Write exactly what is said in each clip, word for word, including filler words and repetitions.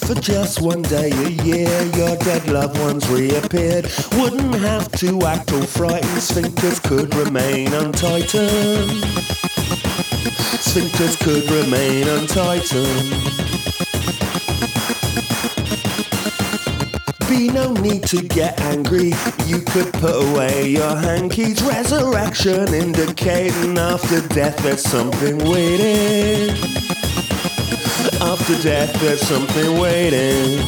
For just one day a year, your dead loved ones reappeared. Wouldn't have to act all frightened, sphincters could remain untightened. Sphincters could remain untightened. Be no need to get angry, you could put away your hankies. Resurrection indicating after death there's something waiting. After death there's something waiting.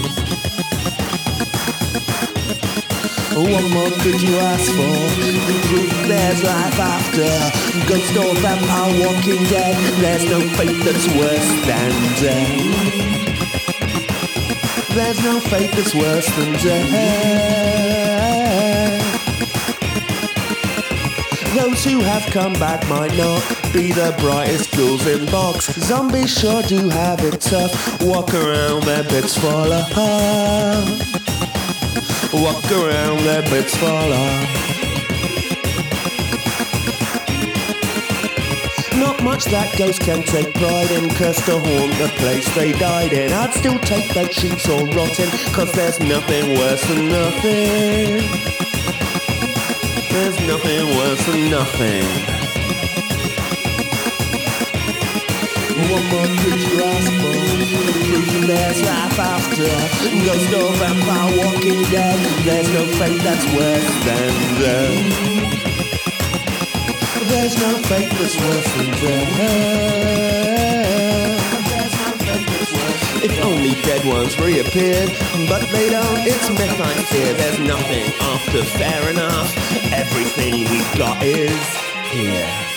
What more could you ask for? Proof there's life after. Ghost or vampire walking dead. There's no fate that's worse than death. There's no fate that's worse than death. Those who have come back might not be the brightest jewels in box. Zombies sure do have it tough. Walk around, their bits fall apart. Walk around, their bits fall off. Not much that ghost can take pride in, cursed to haunt the place they died in. I'd still take bed sheets all rotten, cause there's nothing worse than nothing. There's nothing worse than nothing. What more could you ask for? Proof there's life after. Ghost or vampire walking dead. There's no fate that's worse than death. There's no fate that's worse than death. If only dead ones reappeared, but they don't, it's myth I fear. There's nothing after, fair enough. Everything we've got is here.